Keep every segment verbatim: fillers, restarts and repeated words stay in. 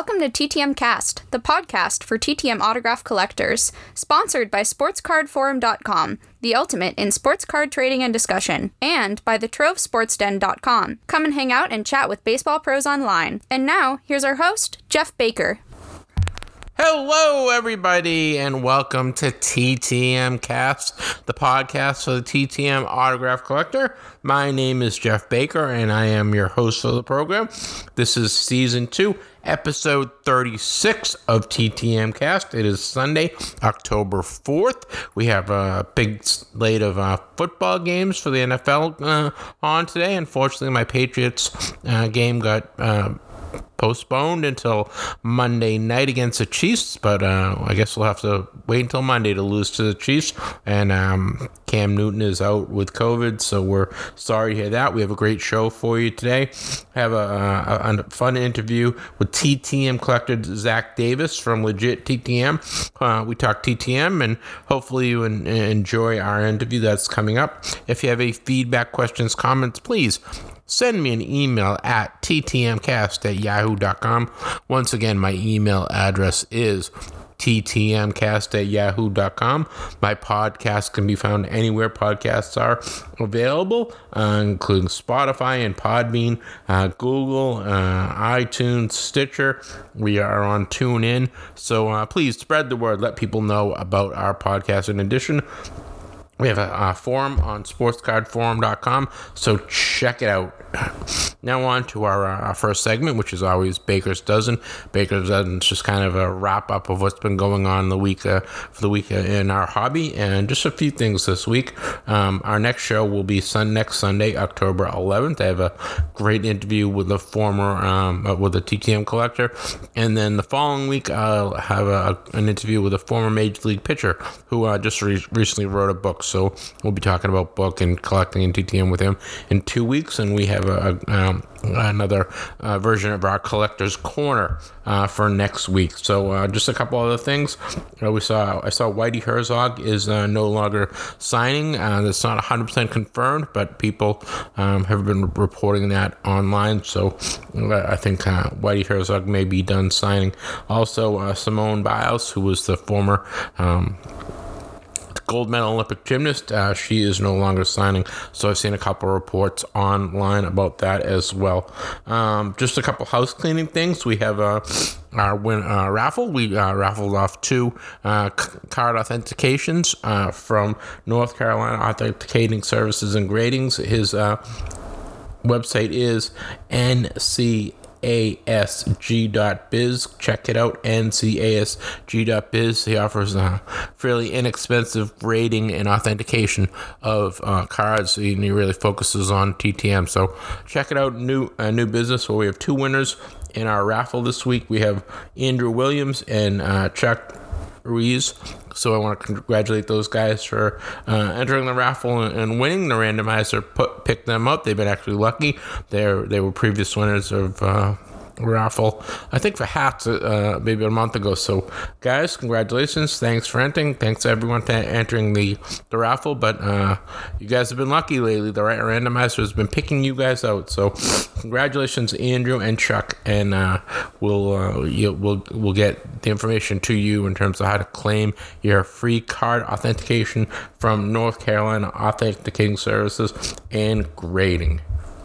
Welcome to T T M Cast, the podcast for T T M autograph collectors, sponsored by sports card forum dot com, the ultimate in sports card trading and discussion, and by the trove sports den dot com. Come and hang out and chat with baseball pros online. And now, here's our host, Jeff Baker. Hello, everybody, and welcome to T T M Cast, the podcast for the T T M autograph collector. My name is Jeff Baker, and I am your host of the program. This is season two, episode thirty-six of T T M Cast. It is Sunday, October fourth. We have a big slate of uh, football games for the N F L uh, on today. Unfortunately, my Patriots uh, game got Uh, postponed until Monday night against the Chiefs, but uh, I guess we'll have to wait until Monday to lose to the Chiefs. And um, Cam Newton is out with COVID, so we're sorry to hear that. We have a great show for you today. I have a, a, a fun interview with T T M collector Zach Davis from Legit T T M. Uh, we talk T T M, and hopefully you en- enjoy our interview that's coming up. If you have any feedback, questions, comments, please send me an email at t t m cast at yahoo dot com. Once again, my email address is t t m cast at yahoo dot com. My podcast can be found anywhere podcasts are available, uh, including Spotify and Podbean, uh, Google, uh, iTunes, Stitcher. We are on TuneIn. So uh, please spread the word. Let people know about our podcast. In addition, we have a, a forum on sports card forum dot com, so check it out. Now on to our, uh, our first segment, which is always Baker's Dozen. Baker's Dozen is just kind of a wrap-up of what's been going on the week uh, for the week uh, in our hobby, and just a few things this week. Um, our next show will be sun- next Sunday, October eleventh. I have a great interview with the former, um, uh, with a T T M collector, and then the following week I'll have a, an interview with a former Major League pitcher who uh, just re- recently wrote a book. So we'll be talking about book and collecting in T T M with him in two weeks, and we have a, a um, another uh, version of our Collector's Corner uh, for next week. So uh, just a couple other things. Uh, we saw I saw Whitey Herzog is uh, no longer signing. Uh, that's not one hundred percent confirmed, but people um, have been reporting that online. So uh, I think uh, Whitey Herzog may be done signing. Also, uh, Simone Biles, who was the former Um, gold medal Olympic gymnast, uh, she is no longer signing, so I've seen a couple of reports online about that as well. Um, just a couple house cleaning things. We have uh, our win uh, raffle. We uh, raffled off two uh, c- card authentications uh, from North Carolina Authenticating Services and Gradings. His uh, website is N C A S G dot biz. Check it out, N C A S G dot biz. He offers a fairly inexpensive rating and authentication of uh, cards, and he really focuses on T T M. So check it out. New uh, new business where we have two winners in our raffle this week. We have Andrew Williams and uh, Chuck Ruiz. So I want to congratulate those guys for uh, entering the raffle and, and winning. The randomizer put, picked them up. They've been actually lucky. They're, they were previous winners of uh, raffle, I think, for hats uh, maybe a month ago. So guys, congratulations. Thanks for entering. Thanks to everyone for entering the, the raffle. But uh, you guys have been lucky lately. The randomizer has been picking you guys out. So congratulations, Andrew and Chuck. And uh, we'll, uh, you, we'll, we'll get the information to you in terms of how to claim your free card authentication from North Carolina Authenticating Services and Grading.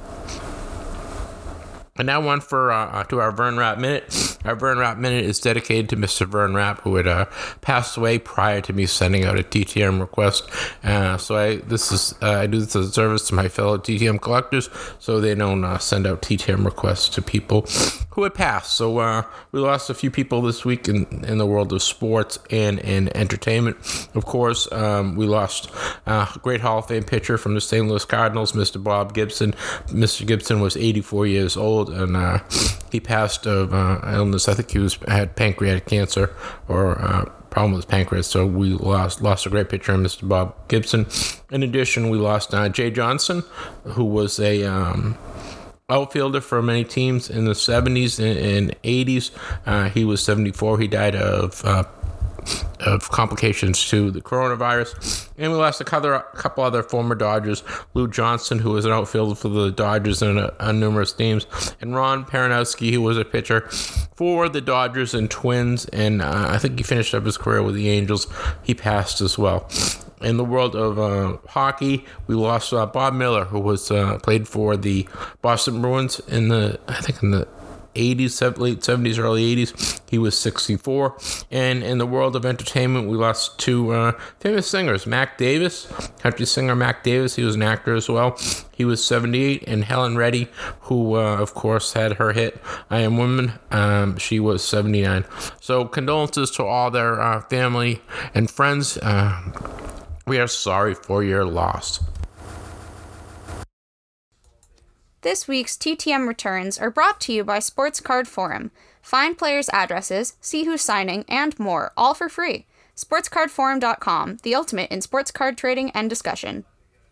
And now one for uh, to our Vern Rapp Minute. Our Vern Rapp Minute is dedicated to Mister Vern Rapp, who had uh, passed away prior to me sending out a T T M request. Uh, so I this is uh, I do this as a service to my fellow T T M collectors, so they don't uh, send out T T M requests to people who had passed. So uh, we lost a few people this week in, in the world of sports and, and entertainment. Of course, um, we lost uh, a great Hall of Fame pitcher from the Saint Louis Cardinals, Mister Bob Gibson. Mister Gibson was eighty-four years old, and uh, he passed of uh, illness. I think he was had pancreatic cancer or uh, problem with his pancreas. So we lost lost a great pitcher, Mister Bob Gibson. In addition, we lost uh, Jay Johnson, who was a um, outfielder for many teams in the seventies and eighties. Uh, he was seventy-four. He died of uh, of complications to the coronavirus. And we lost a couple, a couple other former Dodgers, Lou Johnson, who was an outfielder for the Dodgers and uh, on numerous teams, and Ron Peranowski, who was a pitcher for the Dodgers and Twins, and uh, I think he finished up his career with the Angels. He passed as well. In the world of uh, hockey, we lost uh, Bob Miller, who was uh, played for the Boston Bruins in the, I think in the eighties, late seventies, early eighties. He was sixty-four. And in the world of entertainment, we lost two uh, famous singers. Mac Davis, country singer Mac Davis. He was an actor as well. He was seventy-eight. And Helen Reddy, who, uh, of course, had her hit I Am Woman. Um, she was seventy-nine. So condolences to all their uh, family and friends. Uh, we are sorry for your loss. This week's T T M returns are brought to you by Sports Card Forum. Find players' addresses, see who's signing, and more, all for free. sports card forum dot com, the ultimate in sports card trading and discussion.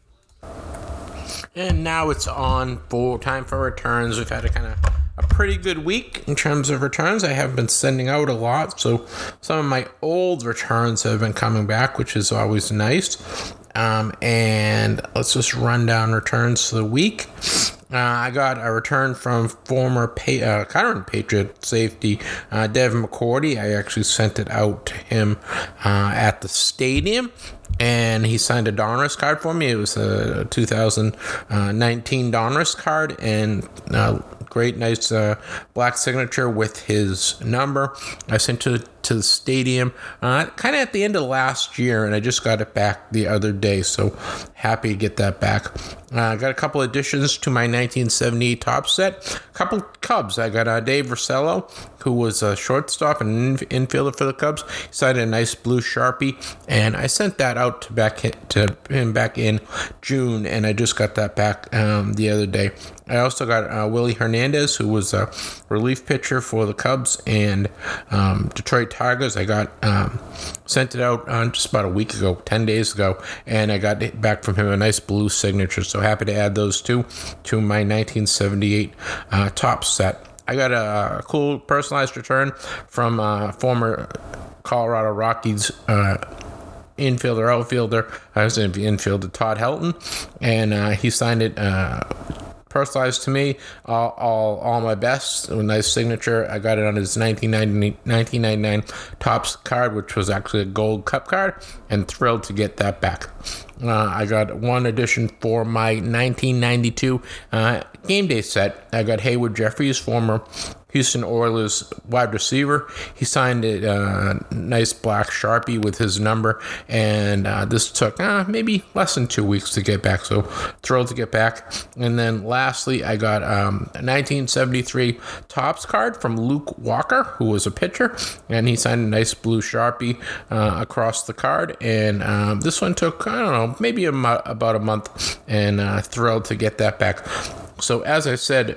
And now it's on for time for returns. We've had a kind of a pretty good week in terms of returns. I have been sending out a lot, so some of my old returns have been coming back, which is always nice. Um, and let's just run down returns for the week. Uh, I got a return from former pa- uh, current Patriot safety uh, Devin McCourty. I actually sent it out to him uh, at the stadium, and he signed a Donruss card for me. It was a two thousand nineteen Donruss card, and uh, great, nice uh, black signature with his number. I sent it to to the stadium uh, kind of at the end of last year, and I just got it back the other day, so happy to get that back. I uh, got a couple additions to my nineteen seventy-eight top set. A couple Cubs. I got uh, Dave Rosello, who was a shortstop and in- infielder for the Cubs. He signed a nice blue Sharpie, and I sent that out to back to him back in June, and I just got that back um, the other day. I also got uh, Willie Hernandez, who was a relief pitcher for the Cubs and um, Detroit Tigers. I got um, sent it out uh, just about a week ago, ten days ago, and I got it back from him, a nice blue signature. So happy to add those two to my nineteen seventy-eight uh, top set. I got a, a cool personalized return from uh, former Colorado Rockies uh, infielder, outfielder. I was in the infielder, Todd Helton, and uh, he signed it. Uh, Personalized to me, all, all all my best, a nice signature. I got it on his nineteen ninety-nine Topps card, which was actually a gold cup card, and thrilled to get that back. Uh, I got one addition for my nineteen ninety-two uh, game day set. I got Hayward Jeffries, former Houston Oilers wide receiver. He signed a uh, nice black Sharpie with his number, and uh, this took uh, maybe less than two weeks to get back, so thrilled to get back. And then lastly, I got um, a nineteen seventy-three Topps card from Luke Walker, who was a pitcher, and he signed a nice blue Sharpie uh, across the card, and um, this one took, I don't know, maybe a mo- about a month, and uh, thrilled to get that back. So as I said,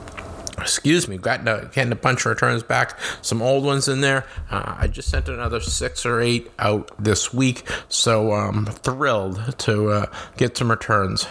Excuse me, got to, getting a bunch of returns back, some old ones in there. Uh, I just sent another six or eight out this week, so I'm um, thrilled to uh, get some returns.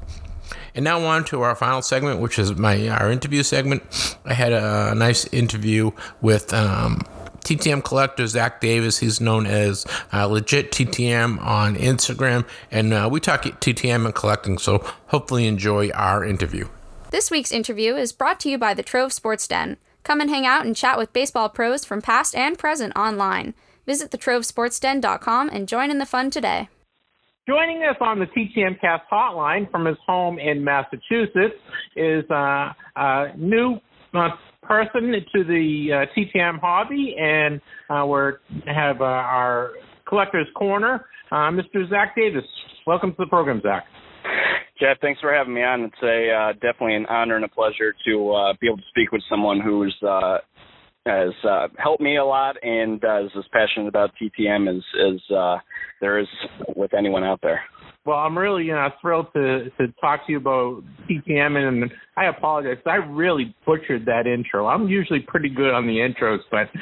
And now on to our final segment, which is my our interview segment. I had a nice interview with um, T T M collector Zach Davis. He's known as uh, Legit T T M on Instagram, and uh, we talk T T M and collecting, so hopefully enjoy our interview. This week's interview is brought to you by the Trove Sports Den. Come and hang out and chat with baseball pros from past and present online. Visit the trove sports den dot com and join in the fun today. Joining us on the T T M Cast hotline from his home in Massachusetts is uh, a new uh, person to the uh, T T M hobby, and uh, we have uh, our Collector's Corner, uh, Mister Zach Davis. Welcome to the program, Zach. Jeff, thanks for having me on. It's a uh, definitely an honor and a pleasure to uh, be able to speak with someone who's uh, has uh, helped me a lot and uh, is as passionate about T T M as, as uh, there is with anyone out there. Well, I'm really you know, thrilled to, to talk to you about T T M, and I apologize. I really butchered that intro. I'm usually pretty good on the intros, but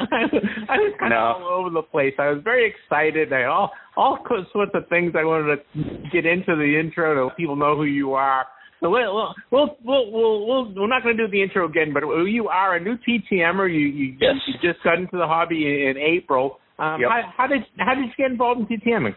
I was kind no. of all over the place. I was very excited. I all all sorts of things I wanted to get into the intro to let people know who you are. So we'll, we'll, we'll, we'll, we'll, we're not going to do the intro again, but you are a new T T M er. You, you, yes. you just got into the hobby in, in April. Um, yep. how, how did how did you get involved in TTMing?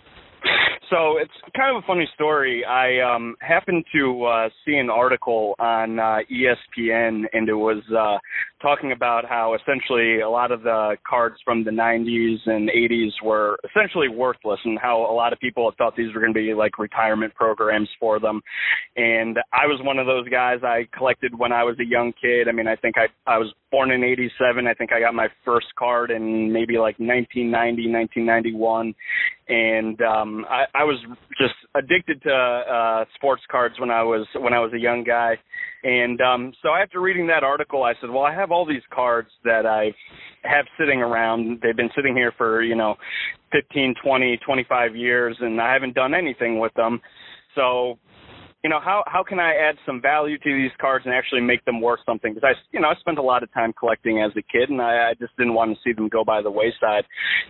So it's kind of a funny story. I um, happened to uh, see an article on uh, E S P N, and it was uh, talking about how essentially a lot of the cards from the nineties and eighties were essentially worthless, and how a lot of people thought these were going to be like retirement programs for them. And I was one of those guys. I collected when I was a young kid. I mean, I think I, I was born in eighty-seven. I think I got my first card in maybe like nineteen ninety, nineteen ninety-one. And um, I, I was just addicted to uh, sports cards when I was when I was a young guy. And um, so after reading that article, I said, well, I have all these cards that I have sitting around. They've been sitting here for, you know, fifteen, twenty, twenty-five years, and I haven't done anything with them. So, you know, how how can I add some value to these cards and actually make them worth something? Because I, you know, I spent a lot of time collecting as a kid, and I, I just didn't want to see them go by the wayside.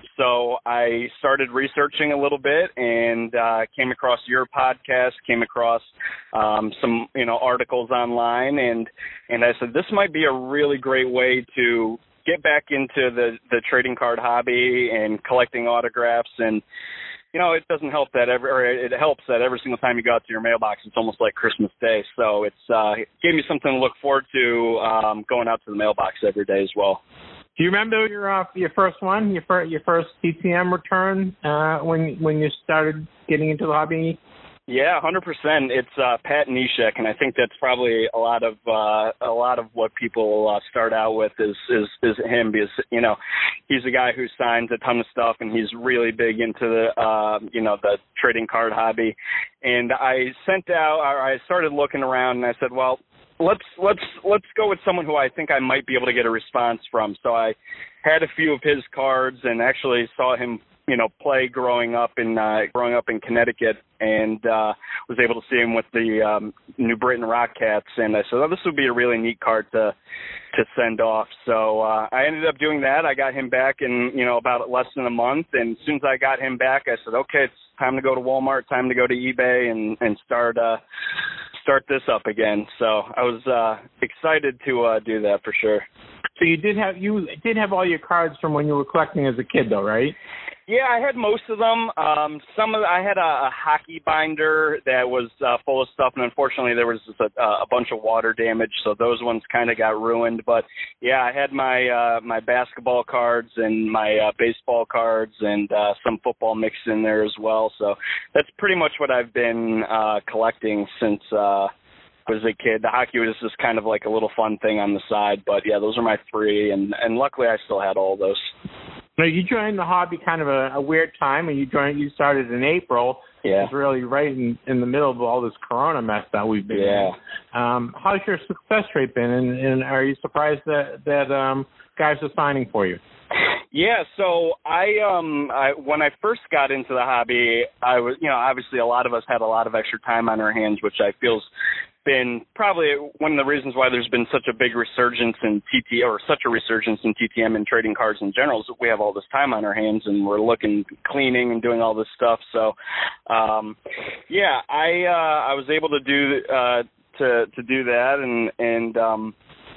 So I started researching a little bit and uh, came across your podcast, came across um, some, you know, articles online, and and I said this might be a really great way to get back into the the trading card hobby and collecting autographs. And you know, it doesn't help that every, or it helps that every single time you go out to your mailbox, it's almost like Christmas Day. So it's uh, it gave me something to look forward to um, going out to the mailbox every day as well. Do you remember your uh, your first one, your first your first T T M return uh, when when you started getting into the hobby? Yeah, one hundred percent. It's uh, Pat Neshek, and I think that's probably a lot of uh, a lot of what people uh, start out with is, is is him, because you know he's a guy who signs a ton of stuff, and he's really big into the uh, you know the trading card hobby. And I sent out, or I started looking around, and I said, well, let's let's let's go with someone who I think I might be able to get a response from. So I had a few of his cards, and actually saw him, you know, play growing up in uh, growing up in Connecticut, and uh, was able to see him with the um, New Britain Rockcats. And I said, oh, this would be a really neat card to to send off. So uh, I ended up doing that. I got him back in, you know, about less than a month. And as soon as I got him back, I said, okay, it's time to go to Walmart, time to go to eBay, and and start uh, start this up again. So I was uh, excited to uh, do that for sure. So you did have you did have all your cards from when you were collecting as a kid, though, right? Yeah, I had most of them. Um, some of I had a, a hockey binder that was uh, full of stuff, and unfortunately there was just a, a bunch of water damage, so those ones kind of got ruined. But yeah, I had my uh, my basketball cards and my uh, baseball cards and uh, some football mixed in there as well. So that's pretty much what I've been uh, collecting since uh, I was a kid. The hockey was just kind of like a little fun thing on the side. But yeah, those are my three, and, and luckily I still had all those. Now, you joined the hobby kind of a, a weird time, and you joined. You started in April. Yeah. It's really right in, in the middle of all this Corona mess that we've been yeah. in. Um, how's your success rate been, and, and are you surprised that that um, guys are signing for you? Yeah, so I um I when I first got into the hobby, I was, you know, obviously a lot of us had a lot of extra time on our hands, which I feel's been probably one of the reasons why there's been such a big resurgence in T T or such a resurgence in T T M and trading cards in general, is that we have all this time on our hands and we're looking, cleaning and doing all this stuff. So um yeah, I uh I was able to do uh to to do that, and and um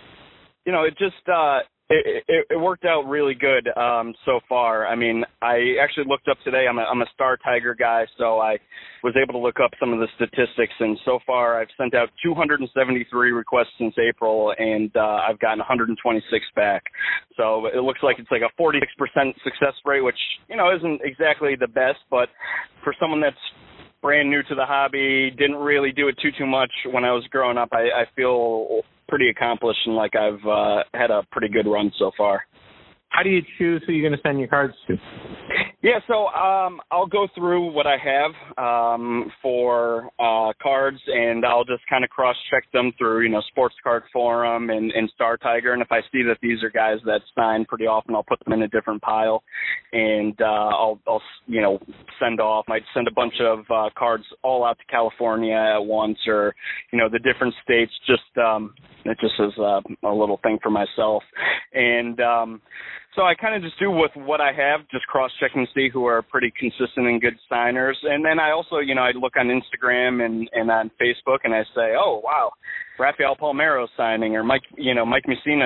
you know, it just uh It, it, it worked out really good um, so far. I mean, I actually looked up today. I'm a, I'm a Star Tiger guy, so I was able to look up some of the statistics. And so far, I've sent out two hundred seventy-three requests since April, and uh, I've gotten one hundred twenty-six back. So it looks like it's like a forty-six percent success rate, which, you know, isn't exactly the best. But for someone that's brand new to the hobby, didn't really do it too, too much when I was growing up, I, I feel pretty accomplished and like I've uh, had a pretty good run so far. How do you choose who you're going to send your cards to? Yeah, so um, I'll go through what I have um, for uh, cards, and I'll just kind of cross-check them through, you know, Sports Card Forum and, and Star Tiger. And if I see that these are guys that sign pretty often, I'll put them in a different pile, and uh, I'll, I'll, you know, send off. I'd send a bunch of uh, cards all out to California at once, or, you know, the different states. Just um, it just is uh, a little thing for myself, and um, so I kind of just do with what I have, just cross-checking to see who are pretty consistent and good signers. And then I also, you know, I look on Instagram and, and on Facebook, and I say, oh, wow, Rafael Palmeiro's signing, or Mike, you know, Mike Messina's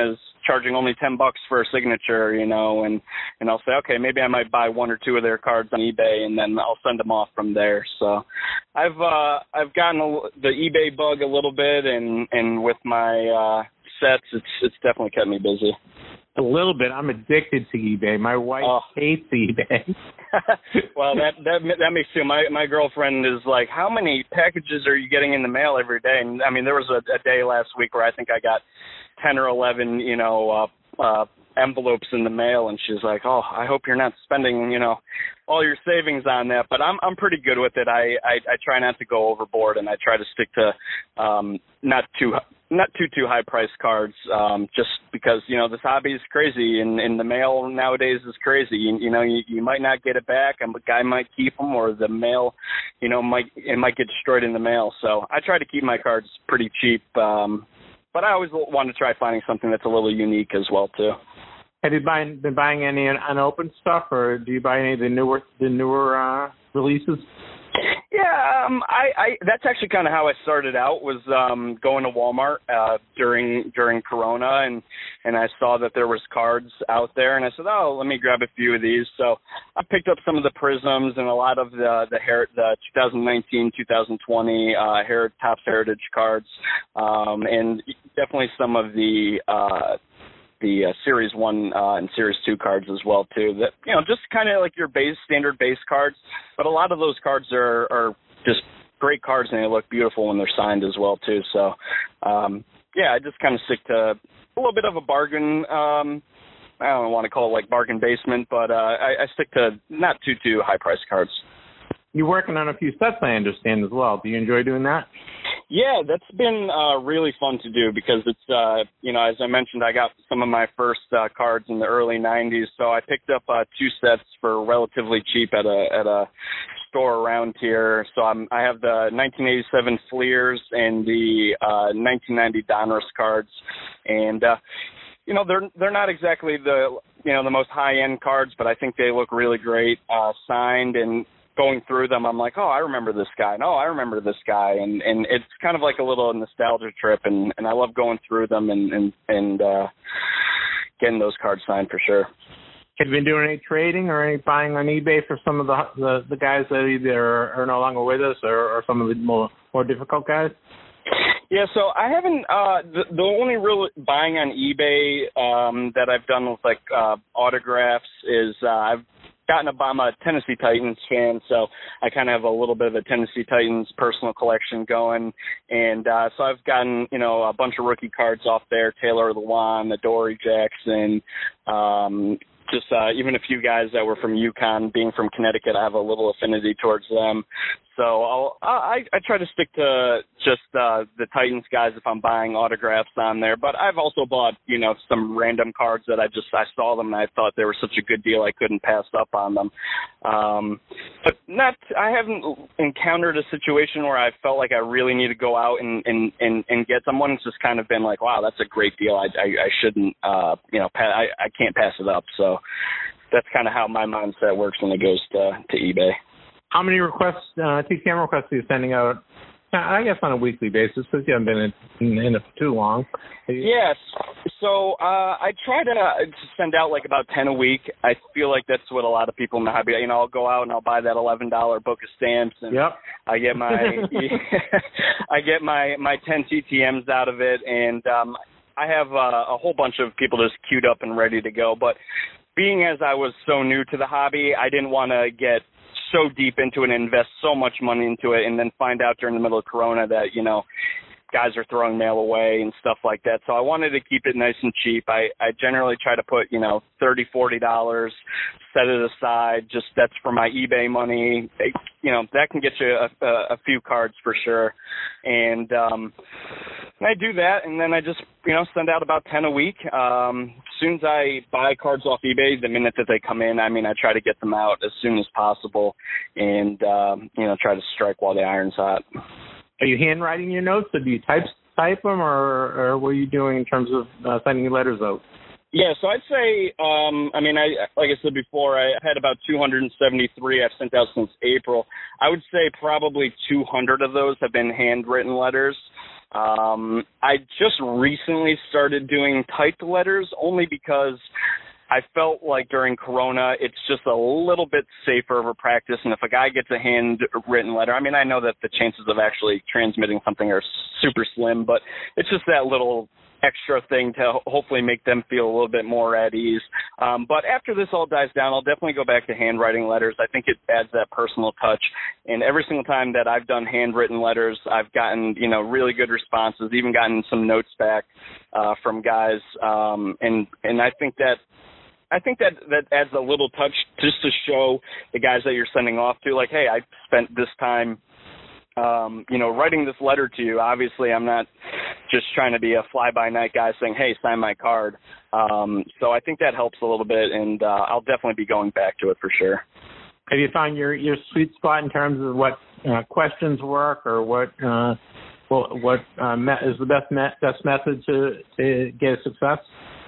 charging only ten bucks for a signature, you know, and, and I'll say, okay, maybe I might buy one or two of their cards on eBay, and then I'll send them off from there. So I've, uh, I've gotten a, the eBay bug a little bit, and, and with my, uh, sets, it's, it's definitely kept me busy. A little bit. I'm addicted to eBay. My wife oh. hates eBay. Well, that that that makes sense. My my girlfriend is like, how many packages are you getting in the mail every day? And I mean, there was a, a day last week where I think I got ten or eleven, you know, uh, uh, envelopes in the mail, and she's like, oh, I hope you're not spending, you know, all your savings on that. But I'm I'm pretty good with it. I I, I try not to go overboard, and I try to stick to um, not too. Not too, too high-priced cards, um, just because, you know, this hobby is crazy, and, and the mail nowadays is crazy. You, you know, you, you might not get it back, and a guy might keep them, or the mail, you know, might it might get destroyed in the mail. So I try to keep my cards pretty cheap, um, but I always want to try finding something that's a little unique as well, too. Have you been, been buying any unopened stuff, or do you buy any of the newer, the newer uh, releases? Yeah, um, I, I that's actually kind of how I started out, was um, going to Walmart uh, during during Corona, and, and I saw that there was cards out there, and I said, oh, let me grab a few of these. So I picked up some of the Prisms and a lot of the the, Her- the twenty nineteen, twenty twenty uh, Her- Topps Heritage cards, um, and definitely some of the uh, the uh, Series one uh, and Series two cards as well, too. That, you know, just kind of like your base, standard base cards. But a lot of those cards are, are just great cards, and they look beautiful when they're signed as well, too. So, um, yeah, I just kind of stick to a little bit of a bargain. Um, I don't want to call it like bargain basement, but uh, I, I stick to not too, too high-priced cards. You're working on a few sets, I understand, as well. Do you enjoy doing that? Yeah, that's been uh, really fun to do, because it's, uh, you know, as I mentioned, I got some of my first uh, cards in the early nineties, so I picked up uh, two sets for relatively cheap at a at a store around here. So I'm, I have the nineteen eighty-seven Fleers and the uh, nineteen ninety Donruss cards, and uh, you know, they're they're not exactly the you know the most high end cards, but I think they look really great uh, signed. And going through them, I'm like, oh, I remember this guy. No, I remember this guy. And, and it's kind of like a little nostalgia trip, and, and I love going through them and, and, and uh, getting those cards signed for sure. Have you been doing any trading or any buying on eBay for some of the the, the guys that either are, are no longer with us, or, or some of the more, more difficult guys? Yeah, so I haven't, uh, the, the only real buying on eBay um, that I've done with, like, uh, autographs is uh, I've gotten a, I'm a Tennessee Titans fan, so I kind of have a little bit of a Tennessee Titans personal collection going, and uh, so I've gotten, you know, a bunch of rookie cards off there, Taylor Lewan, Adoree Jackson, um, just uh, even a few guys that were from UConn. Being from Connecticut, I have a little affinity towards them. So I'll, I, I try to stick to just uh, the Titans guys if I'm buying autographs on there. But I've also bought, you know, some random cards that I just I saw them and I thought they were such a good deal I couldn't pass up on them. Um, but not I haven't encountered a situation where I felt like I really need to go out and and, and, and get someone. It's just kind of been like, wow, that's a great deal. I I, I shouldn't, uh, you know, pa- I I can't pass it up. So that's kind of how my mindset works when it goes to to eBay. How many requests, uh, T T M requests are you sending out, I guess, on a weekly basis, because you haven't been in, in it for too long? Yes. So uh, I try to, to send out like about ten a week. I feel like that's what a lot of people in the hobby, you know, I'll go out and I'll buy that eleven dollars book of stamps, and yep. I get my I get my, my ten T T Ms out of it, and um, I have uh, a whole bunch of people just queued up and ready to go. But being as I was so new to the hobby, I didn't want to get so deep into it and invest so much money into it and then find out during the middle of Corona that, you know, guys are throwing mail away and stuff like that. So I wanted to keep it nice and cheap. I, I generally try to put, you know, thirty dollars, forty dollars, set it aside. Just that's for my eBay money. It, you know, that can get you a, a, a few cards for sure. And um, I do that, and then I just, you know, send out about ten a week. Um, as soon as I buy cards off eBay, the minute that they come in, I mean, I try to get them out as soon as possible and, um, you know, try to strike while the iron's hot. Are you handwriting your notes, or do you type type them, or, or what are you doing in terms of uh, sending your letters out? Yeah, so I'd say, um, I mean, I like I said before, I had about two hundred seventy-three I've sent out since April. I would say probably two hundred of those have been handwritten letters. Um, I just recently started doing typed letters only because I felt like during Corona, it's just a little bit safer of a practice. And if a guy gets a handwritten letter, I mean, I know that the chances of actually transmitting something are super slim, but it's just that little extra thing to hopefully make them feel a little bit more at ease. Um, but after this all dies down, I'll definitely go back to handwriting letters. I think it adds that personal touch. And every single time that I've done handwritten letters, I've gotten, you know, really good responses, even gotten some notes back uh, from guys. Um, and, and I think that I think that, that adds a little touch just to show the guys that you're sending off to, like, hey, I spent this time Um, you know, writing this letter to you. Obviously, I'm not just trying to be a fly-by-night guy saying, hey, sign my card. Um, so I think that helps a little bit, and uh, I'll definitely be going back to it for sure. Have you found your, your sweet spot in terms of what uh, questions work or what uh, what, what uh, is the best me- best method to, to get success?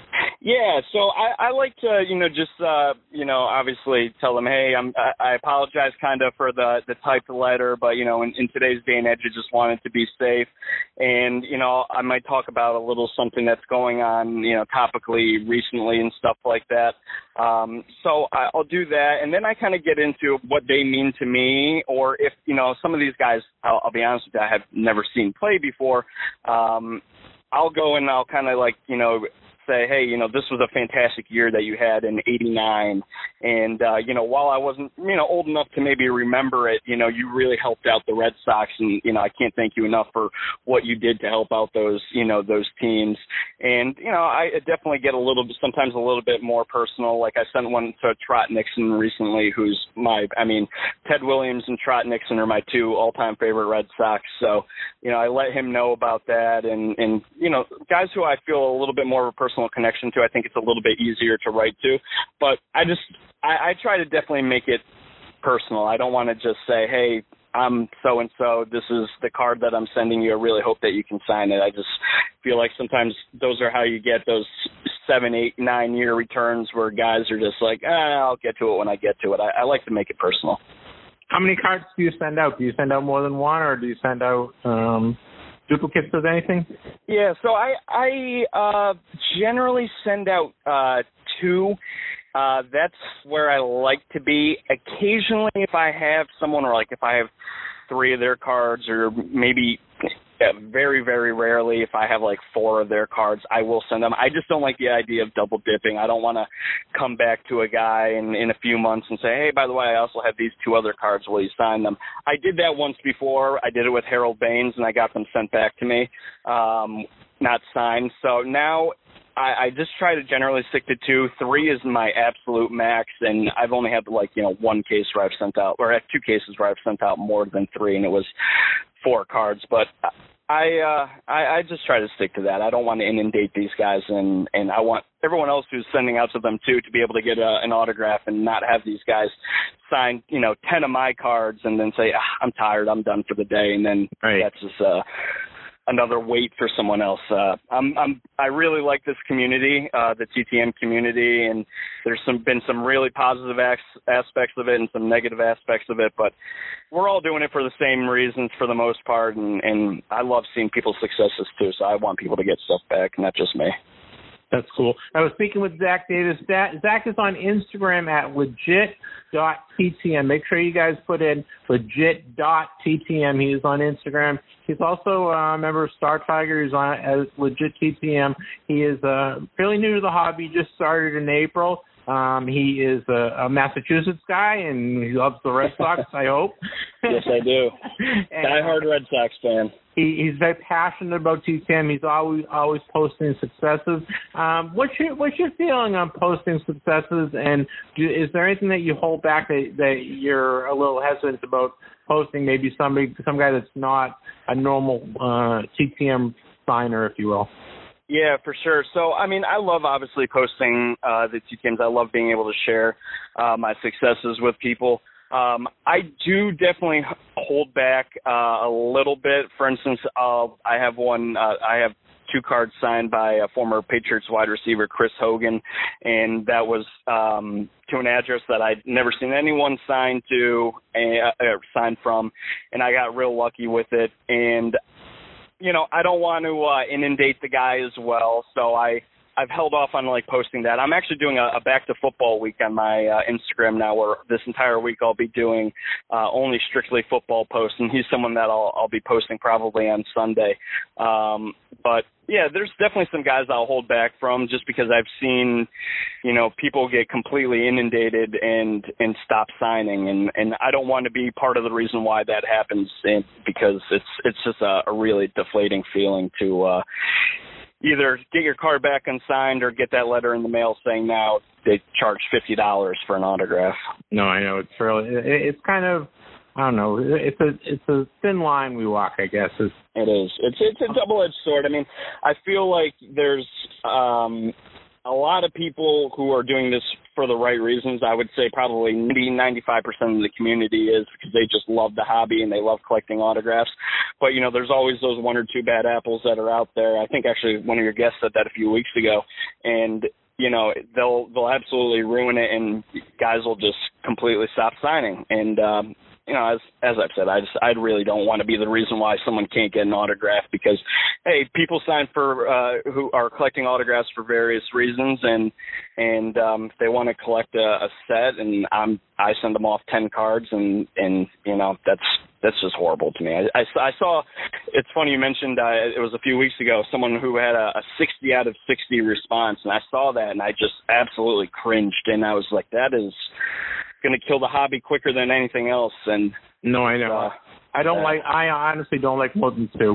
Yeah, so I, I like to, you know, just, uh, you know, obviously tell them, hey, I'm, I, I apologize kind of for the, the typed letter, but, you know, in, in today's day and age, I just wanted to be safe. And, you know, I might talk about a little something that's going on, you know, topically recently and stuff like that. Um, so I, I'll do that. And then I kind of get into what they mean to me, or if, you know, some of these guys, I'll, I'll be honest with you, I have never seen play before. Um, I'll go and I'll kind of like, you know, say, hey, you know, this was a fantastic year that you had in eighty-nine. And, uh, you know, while I wasn't, you know, old enough to maybe remember it, you know, you really helped out the Red Sox. And, you know, I can't thank you enough for what you did to help out those, you know, those teams. And, you know, I definitely get a little bit, sometimes a little bit more personal. Like I sent one to Trot Nixon recently, who's my, I mean, Ted Williams and Trot Nixon are my two all-time favorite Red Sox. So, you know, I let him know about that. And, and, you know, guys who I feel a little bit more of a personal connection to, I think it's a little bit easier to write to. But I just, I, I try to definitely make it personal. I don't want to just say, hey, I'm so-and-so, this is the card that I'm sending you, I really hope that you can sign it. I just feel like sometimes those are how you get those seven, eight, nine-year returns where guys are just like, ah, I'll get to it when I get to it. I, I like to make it personal. How many cards do you send out? Do you send out more than one, or do you send out um, duplicates of anything? Yeah, so I, I uh, generally send out uh, two. Uh, that's where I like to be. Occasionally, if I have someone, or like if I have three of their cards, or maybe yeah, very, very rarely if I have like four of their cards, I will send them. I just don't like the idea of double dipping. I don't want to come back to a guy in, in a few months and say, hey, by the way, I also have these two other cards. Will you sign them? I did that once before. I did it with Harold Baines, and I got them sent back to me, um, not signed. So now I, I just try to generally stick to two. Three is my absolute max, and I've only had like, you know, one case where I've sent out, or I have two cases where I've sent out more than three, and it was four cards. But I, uh, I I just try to stick to that. I don't want to inundate these guys, and, and I want everyone else who's sending out to them too to be able to get a, an autograph and not have these guys sign, you know, ten of my cards and then say, ah, I'm tired, I'm done for the day, and then right. that's just uh, another weight for someone else. Uh, I'm, I'm, I really like this community, uh, the T T M community, and there's some been some really positive as- aspects of it and some negative aspects of it, but we're all doing it for the same reasons for the most part, and, and I love seeing people's successes too, so I want people to get stuff back, not just me. That's cool. I was speaking with Zach Davis. Zach is on Instagram at legit dot T T M. Make sure you guys put in legit dot T T M. He is on Instagram. He's also a member of Star Tiger. He's on as legit T T M. He is uh, fairly new to the hobby. Just started in April. Um, he is a, a Massachusetts guy, and he loves the Red Sox, I hope. Yes, I do. Die-hard Red Sox fan. He, he's very passionate about T T M. He's always always posting successes. Um, what's your what's your feeling on posting successes? And do, is there anything that you hold back that, that you're a little hesitant about posting? Maybe somebody, some guy that's not a normal uh, T T M signer, if you will. Yeah, for sure. So, I mean, I love obviously posting uh, the T T Ms. I love being able to share uh, my successes with people. Um, I do definitely hold back uh, a little bit. For instance, uh, I have one. Uh, I have two cards signed by a former Patriots wide receiver, Chris Hogan, and that was um, to an address that I'd never seen anyone sign to, uh, or sign from, and I got real lucky with it. And you know, I don't want to uh, inundate the guy as well, so I. I've held off on like posting that. I'm actually doing a, a back to football week on my uh, Instagram now, where this entire week I'll be doing uh, only strictly football posts, and he's someone that I'll, I'll be posting probably on Sunday. Um, but yeah, there's definitely some guys I'll hold back from just because I've seen, you know, people get completely inundated and and stop signing, and, and I don't want to be part of the reason why that happens, and because it's it's just a, a really deflating feeling to. Uh, Either get your card back unsigned or get that letter in the mail saying now they charge fifty dollars for an autograph. No, I know. It's really, it's kind of, I don't know, it's a it's a thin line we walk, I guess. It's, it is. It's, it's a double-edged sword. I mean, I feel like there's um, a lot of people who are doing this for the right reasons. I would say probably ninety-five percent of the community is because they just love the hobby and they love collecting autographs. But, you know, there's always those one or two bad apples that are out there. I think actually one of your guests said that a few weeks ago. And, you know, they'll they'll absolutely ruin it, and guys will just completely stop signing. And, um, you know, as as I've said, I just I really don't want to be the reason why someone can't get an autograph because, hey, people sign for uh, who are collecting autographs for various reasons, and and um, if they want to collect a, a set, and I'm I send them off ten cards, and and you know that's that's just horrible to me. I, I, I saw, it's funny you mentioned uh, it was a few weeks ago someone who had a, a sixty out of sixty response, and I saw that and I just absolutely cringed, and I was like, that is going to kill the hobby quicker than anything else. And no, I know. Uh, I don't uh, like. I honestly don't like more than two.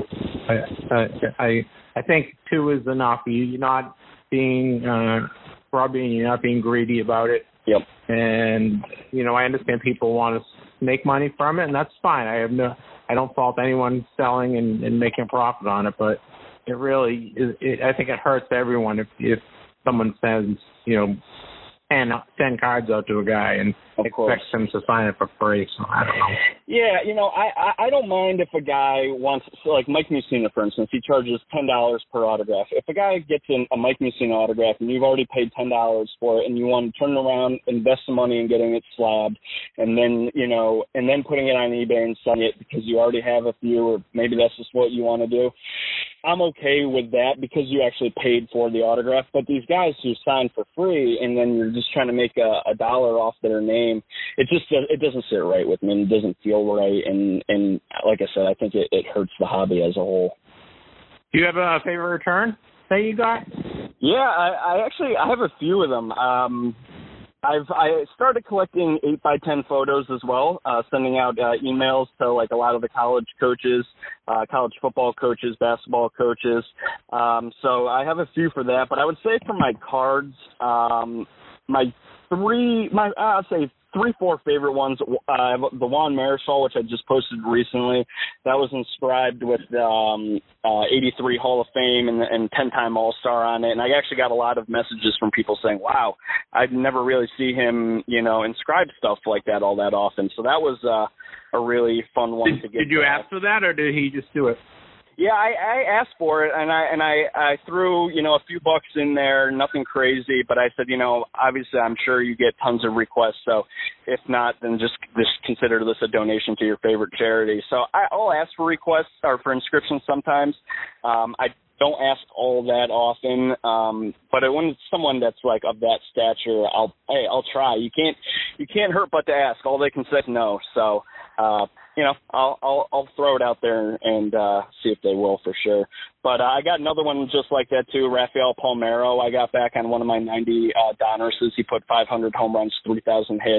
I I I think two is enough. You're not being uh, grubby, and you're not being greedy about it. Yep. And you know, I understand people want to make money from it, and that's fine. I have no. I don't fault anyone selling and, and making a profit on it, but it really is. It, I think it hurts everyone if if someone sends, you know, ten, ten cards out to a guy and of expects course. him to sign it for free. So I don't know. Yeah, you know, I, I, I don't mind if a guy wants, so like Mike Mussina, for instance, he charges ten dollars per autograph. If a guy gets an, a Mike Mussina autograph and you've already paid ten dollars for it and you want to turn around, invest some money in getting it slabbed, and then, you know, and then putting it on eBay and selling it because you already have a few, or maybe that's just what you want to do, I'm okay with that because you actually paid for the autograph. But these guys who sign for free and then you're just trying to make a, a dollar off their name, it just it doesn't sit right with me, and it doesn't feel right. And, and like I said, I think it, it hurts the hobby as a whole. Do you have a favorite return that you got? Yeah, I, I actually I have a few of them. Um, I've I started collecting eight by ten photos as well, uh, sending out uh, emails to like a lot of the college coaches, uh, college football coaches, basketball coaches. Um, so I have a few for that. But I would say for my cards, um, my three, my I'd say three, four favorite ones. Uh, the Juan Marichal, which I just posted recently, that was inscribed with um, uh, eighty-three Hall of Fame and, and ten-time All-Star on it. And I actually got a lot of messages from people saying, wow, I'd never really see him, you know, inscribe stuff like that all that often. So that was uh, a really fun one did, to get. Did you back. ask for that, or did he just do it? Yeah, I, I asked for it, and I and I, I threw, you know, a few bucks in there, nothing crazy, but I said, you know, obviously I'm sure you get tons of requests, so if not, then just just consider this a donation to your favorite charity. So I, I'll ask for requests or for inscriptions sometimes. Um, I don't ask all that often, um, but when it's someone that's like of that stature, I'll hey, I'll try. You can't you can't hurt but to ask. All they can say is no. So. Uh, you know, I'll, I'll I'll throw it out there and uh, see if they will for sure. But uh, I got another one just like that too, Rafael Palmeiro. I got back on one of my ninety uh, Donruses. He put five hundred home runs, three thousand hits.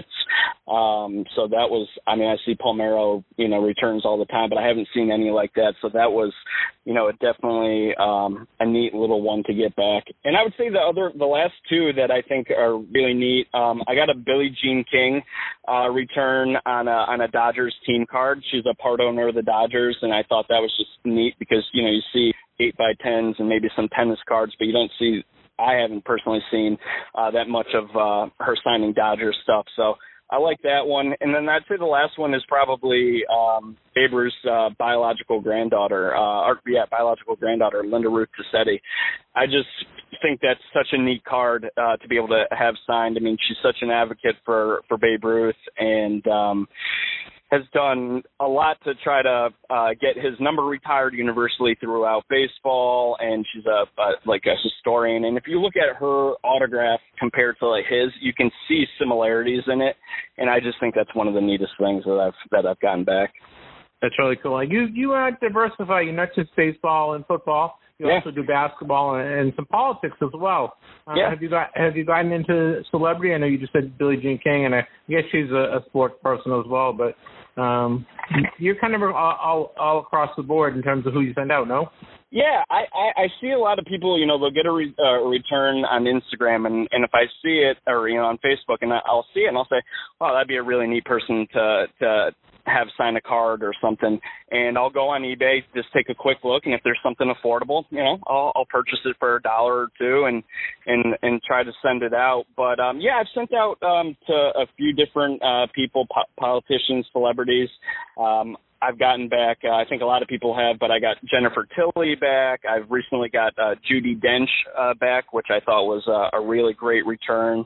Um, so that was, I mean, I see Palmeiro, you know, returns all the time, but I haven't seen any like that. So that was, you know, definitely um, a neat little one to get back. And I would say the other, the last two that I think are really neat. Um, I got a Billie Jean King uh, return on a on a Dodgers team card. She's a part owner of the Dodgers, and I thought that was just neat because, you know, you see eight by tens and maybe some tennis cards, but you don't see, I haven't personally seen uh, that much of uh, her signing Dodgers stuff. So I like that one. And then I'd say the last one is probably um, Babe Ruth's uh, biological granddaughter, uh, or, yeah, biological granddaughter, Linda Ruth Cassetti. I just think that's such a neat card uh, to be able to have signed. I mean, she's such an advocate for, for Babe Ruth, and um, has done a lot to try to uh, get his number retired universally throughout baseball, and she's a, a like a historian. And if you look at her autograph compared to like his, you can see similarities in it, and I just think that's one of the neatest things that I've that I've gotten back. That's really cool. Like you, you uh, diversify. You're not just baseball and football. You yeah. also do basketball and, and some politics as well. Uh, yeah. Have you got Have you gotten into celebrity? I know you just said Billie Jean King, and I guess she's a, a sports person as well. But um, you're kind of all, all all across the board in terms of who you send out. No. Yeah, I, I, I see a lot of people, you know, they'll get a, re, uh, a return on Instagram, and, and if I see it, or, you know, on Facebook, and I'll see it, and I'll say, wow, that'd be a really neat person to to have sign a card or something, and I'll go on eBay, just take a quick look, and if there's something affordable, you know, I'll, I'll purchase it for a dollar or two and and and try to send it out. But um, yeah, I've sent out um, to a few different uh, people, po- politicians, celebrities. Um, I've gotten back, uh, I think a lot of people have, but I got Jennifer Tilly back. I've recently got uh, Judi Dench uh, back, which I thought was uh, a really great return.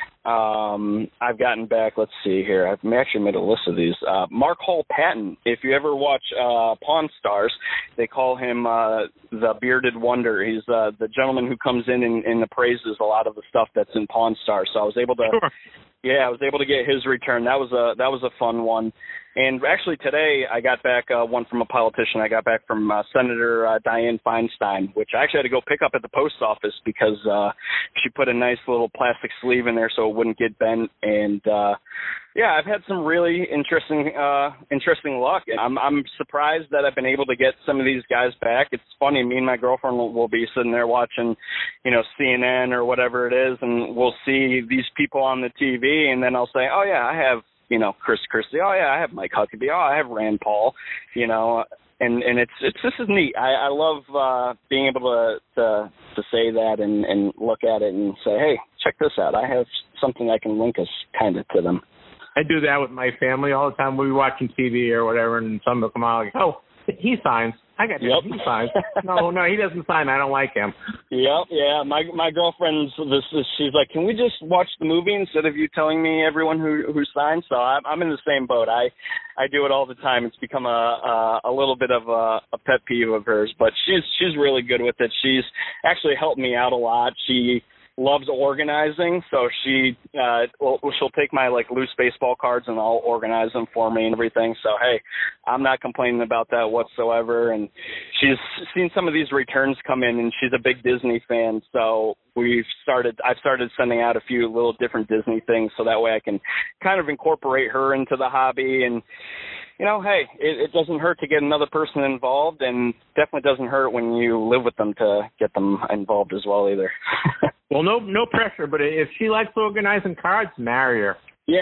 Um, I've gotten back, let's see here, I've actually made a list of these. Uh, Mark Hall Patton, if you ever watch uh, Pawn Stars, they call him uh, the Bearded Wonder. He's uh, the gentleman who comes in and, and appraises a lot of the stuff that's in Pawn Stars. So I was able to, Sure. yeah, I was able to get his return. That was a that was a fun one. And actually today I got back uh, one from a politician. I got back from uh, Senator uh, Dianne Feinstein, which I actually had to go pick up at the post office because uh, she put a nice little plastic sleeve in there so it wouldn't get bent. And uh, yeah, I've had some really interesting uh, interesting luck. And I'm I'm surprised that I've been able to get some of these guys back. It's funny, me and my girlfriend will, will be sitting there watching, you know, C N N or whatever it is, and we'll see these people on the T V, and then I'll say, oh yeah, I have, you know, Chris Christie. Oh yeah, I have Mike Huckabee. Oh, I have Rand Paul. You know, and and it's it's this is neat. I, I love uh, being able to, to to say that and, and look at it and say, hey, check this out. I have something I can link us kind of to them. I do that with my family all the time. We'll be watching T V or whatever, and some will come out like, oh, he signs. I got yep. him. He signs. No, no, he doesn't sign. I don't like him. Yep, yeah. My my girlfriend's this is she's like, can we just watch the movie instead of you telling me everyone who who signs? So I'm I'm in the same boat. I I do it all the time. It's become a a, a little bit of a, a pet peeve of hers, but she's she's really good with it. She's actually helped me out a lot. She loves organizing, so she uh well, she'll take my like loose baseball cards and I'll organize them for me and everything. So hey, I'm not complaining about that whatsoever. And she's seen some of these returns come in, and she's a big Disney fan, so we've started I've started sending out a few little different Disney things so that way I can kind of incorporate her into the hobby. And you know, hey, it, it doesn't hurt to get another person involved, and definitely doesn't hurt when you live with them to get them involved as well either. Well, no no pressure, but if she likes organizing cards, marry her. Yeah,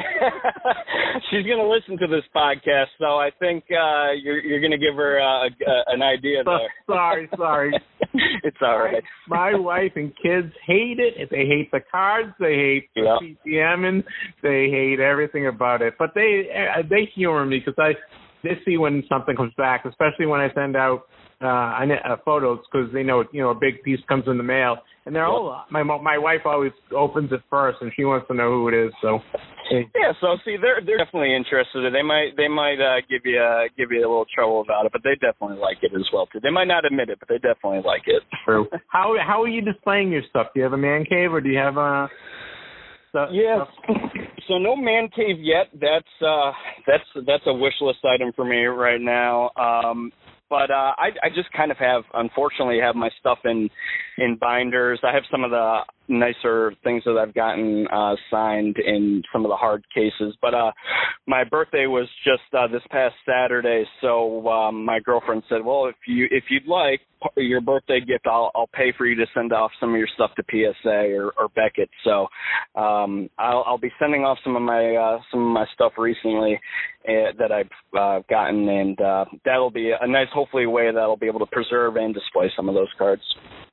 she's going to listen to this podcast, so I think uh, you're you're going to give her uh, a, an idea there. Sorry, sorry. It's all right. My, my wife and kids hate it. They hate the cards. They hate the yep. T T M, and they hate everything about it. But they uh, they humor me because I they see when something comes back, especially when I send out uh, uh, photos, because they know you know a big piece comes in the mail. And they're all, my my wife always opens it first, and she wants to know who it is. So yeah, so see, they're they're definitely interested. They might they might uh, give you uh, give you a little trouble about it, but they definitely like it as well too. They might not admit it, but they definitely like it. True. How how are you displaying your stuff? Do you have a man cave, or do you have a? Stuff, yes. Stuff? So no man cave yet. That's uh that's that's a wish list item for me right now. Um, But uh, I, I just kind of have, unfortunately, have my stuff in, in binders. I have some of the nicer things that I've gotten uh, signed in some of the hard cases. But uh, my birthday was just uh, this past Saturday, so um, my girlfriend said, "Well, if you if you'd like your birthday gift, I'll I'll pay for you to send off some of your stuff to P S A or, or Beckett." So um, I'll I'll be sending off some of my uh, some of my stuff recently uh, that I've uh, gotten, and uh, that'll be a nice, hopefully, way that'll be able to preserve and display some of those cards.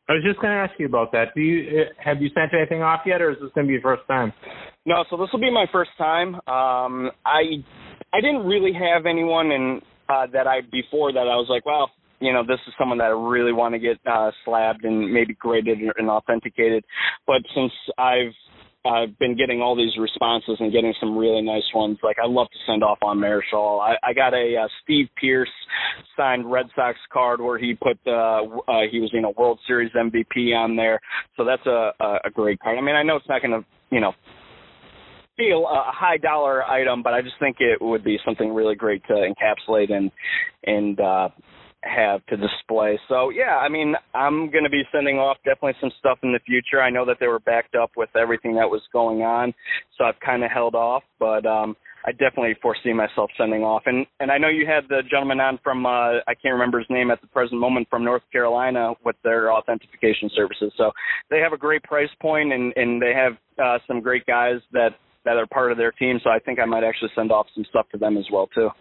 I was just going to ask you about that. Do you have you sent anything off yet, or is this going to be your first time? No, so this will be my first time. Um, I I didn't really have anyone in uh, that I before that I was like, well, you know, this is someone that I really want to get uh, slabbed and maybe graded and authenticated. But since I've I've been getting all these responses and getting some really nice ones. Like, I love to send off on Marichal. I, I got a uh, Steve Pearce signed Red Sox card where he put the uh, uh, he was, you know, World Series M V P on there. So that's a, a, a great card. I mean, I know it's not going to, you know, be a, a high dollar item, but I just think it would be something really great to encapsulate and and uh, have to display. So yeah, I mean, I'm going to be sending off definitely some stuff in the future. I know that they were backed up with everything that was going on, so I've kind of held off, but um, I definitely foresee myself sending off. And and I know you had the gentleman on from, uh, I can't remember his name at the present moment, from North Carolina with their authentication services. So they have a great price point, and, and they have uh, some great guys that, that are part of their team, so I think I might actually send off some stuff to them as well, too.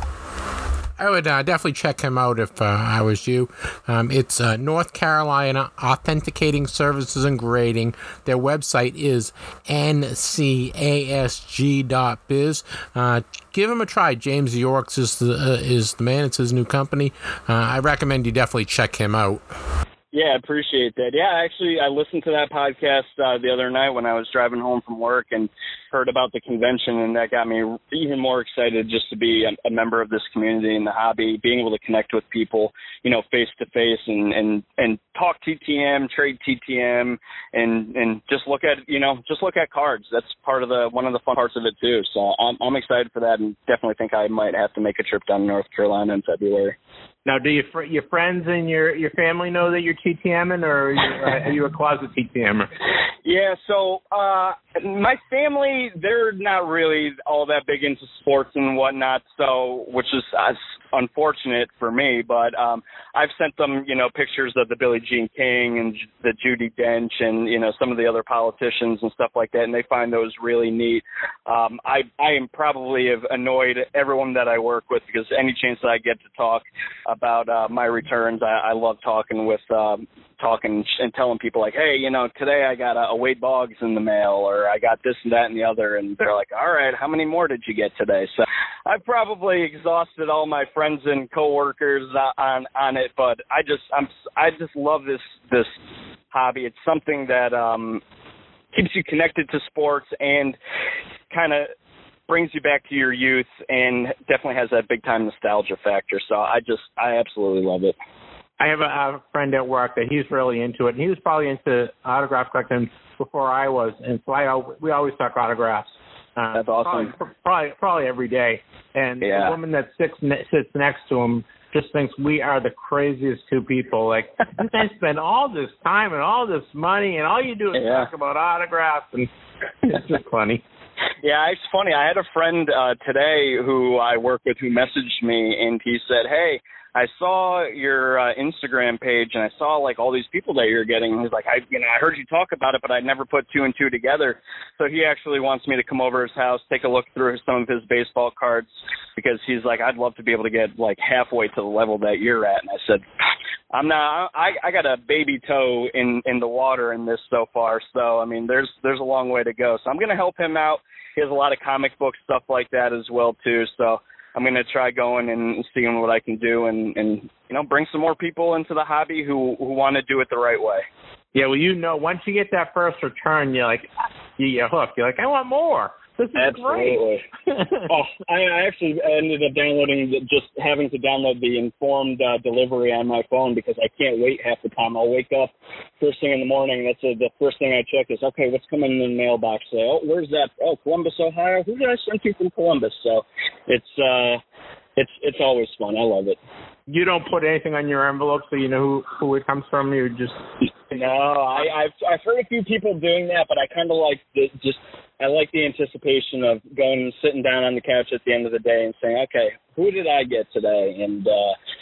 I would uh, definitely check him out if uh, I was you. Um, it's uh, North Carolina Authenticating Services and Grading. Their website is N C A S G dot biz. Uh, give him a try. James Yorks is the, uh, is the man. It's his new company. Uh, I recommend you definitely check him out. Yeah, I appreciate that. Yeah, actually, I listened to that podcast uh, the other night when I was driving home from work and heard about the convention, and that got me even more excited just to be a, a member of this community and the hobby, being able to connect with people, you know, face to face and and and talk T T M, trade T T M, and and just look at, you know, just look at cards. That's part of the one of the fun parts of it too. So I'm I'm excited for that, and definitely think I might have to make a trip down to North Carolina in February. Now, do your fr- your friends and your, your family know that you're TTMing, or are you, uh, are you a closet TTMer? Yeah, so uh, my family, they're not really all that big into sports and whatnot, so which is uh, unfortunate for me. But um, I've sent them, you know, pictures of the Billie Jean King and the Judi Dench and, you know, some of the other politicians and stuff like that, and they find those really neat. Um, I I am probably have annoyed everyone that I work with, because any chance that I get to talk about uh, my returns, I, I love talking with um, talking and telling people like, hey, you know, today I got a, a Wade Boggs in the mail, or I got this and that and the other, and they're like, all right, how many more did you get today? So I've probably exhausted all my friends and coworkers uh, on on it, but I just I'm I just love this this hobby. It's something that um, keeps you connected to sports and kind of brings you back to your youth, and definitely has that big time nostalgia factor. So I just, I absolutely love it. I have a, a friend at work that he's really into it, and he was probably into autograph collecting before I was, and so I we always talk autographs. Uh, That's awesome. Probably, probably, probably every day. And yeah. The woman that sits sits next to him just thinks we are the craziest two people. Like, you guys spend all this time and all this money, and all you do is yeah. talk about autographs, and it's just funny. Yeah, it's funny. I had a friend uh, today who I work with who messaged me, and he said, hey, I saw your uh, Instagram page, and I saw, like, all these people that you're getting. He's like, I, you know, I heard you talk about it, but I never put two and two together. So he actually wants me to come over his house, take a look through some of his baseball cards, because he's like, I'd love to be able to get, like, halfway to the level that you're at. And I said, I'm not. I, I got a baby toe in, in the water in this so far. So, I mean, there's there's a long way to go. So I'm going to help him out. He has a lot of comic book stuff like that as well, too. So I'm going to try going and seeing what I can do and, and, you know, bring some more people into the hobby who, who want to do it the right way. Yeah, well, you know, once you get that first return, you're like, you get hooked. You're like, I want more. This is Absolutely. great. oh, I actually ended up downloading, the, just having to download the informed uh, delivery on my phone, because I can't wait half the time. I'll wake up first thing in the morning. That's a, the first thing I check is, okay, what's coming in the mailbox? So, oh, where's that? Oh, Columbus, Ohio. Who did I send you from Columbus? So it's uh, it's it's always fun. I love it. You don't put anything on your envelope so you know who, who it comes from? You just no. I, I've I've heard a few people doing that, but I kind of like the, just I like the anticipation of going and sitting down on the couch at the end of the day and saying, okay, who did I get today? And uh,